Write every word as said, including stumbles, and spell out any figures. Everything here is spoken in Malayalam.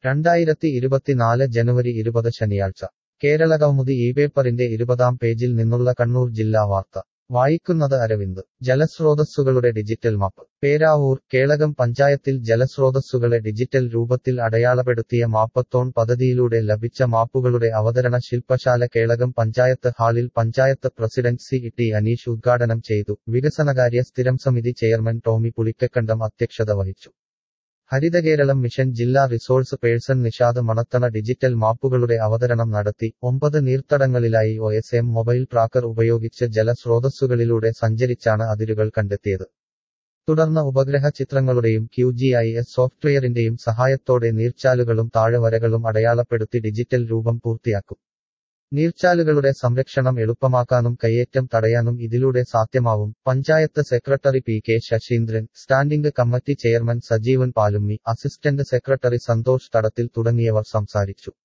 രണ്ടായിരത്തി ഇരുപത്തിനാല് ജനുവരി ഇരുപത് ശനിയാഴ്ച കേരളകൗമുദി ഈ പേപ്പറിന്റെ ഇരുപതാം പേജിൽ നിന്നുള്ള കണ്ണൂർ ജില്ലാ വാർത്ത വായിക്കുന്നത് അരവിന്ദ് ജലസ്രോതസ്സുകളുടെ ഡിജിറ്റൽ മാപ്പ് പേരാവൂർ കേളകം പഞ്ചായത്തിൽ ജലസ്രോതസ്സുകളെ ഡിജിറ്റൽ രൂപത്തിൽ അടയാളപ്പെടുത്തിയ മാപ്പത്തോൺ പദ്ധതിയിലൂടെ ലഭിച്ച മാപ്പുകളുടെ അവതരണ ശില്പശാല കേളകം പഞ്ചായത്ത് ഹാളിൽ panchayat president C T Aneesh ഉദ്ഘാടനം ചെയ്തു. വികസനകാര്യ സ്ഥിരം സമിതി ചെയർമാൻ ടോമി പുളിക്കക്കണ്ടം അധ്യക്ഷത വഹിച്ചു. ഹരിതകേരളം മിഷൻ ജില്ലാ resource person Nishad Manathana digital മാപ്പുകളുടെ അവതരണം നടത്തി. ഒമ്പത് നീർത്തടങ്ങളിലായി O S M mobile tracker ഉപയോഗിച്ച് ജലസ്രോതസ്സുകളിലൂടെ സഞ്ചരിച്ചാണ് അതിരുകൾ കണ്ടെത്തിയത്. തുടർന്ന് ഉപഗ്രഹ ചിത്രങ്ങളുടെയും ക്യു ജി ഐ എസ് സോഫ്റ്റ്വെയറിന്റെയും സഹായത്തോടെ നീർച്ചാലുകളും താഴ്വരകളും അടയാളപ്പെടുത്തി ഡിജിറ്റൽ രൂപം പൂർത്തിയാക്കും. നീർച്ചാലുകളുടെ സംരക്ഷണം എളുപ്പമാക്കാനും കയ്യേറ്റം തടയാനും ഇതിലൂടെ സാധ്യമാവും. Panchayat secretary P K Saseendran, standing committee chairman Sajeevan Palummi, assistant secretary Santhosh Thadathil തുടങ്ങിയവർ സംസാരിച്ചു.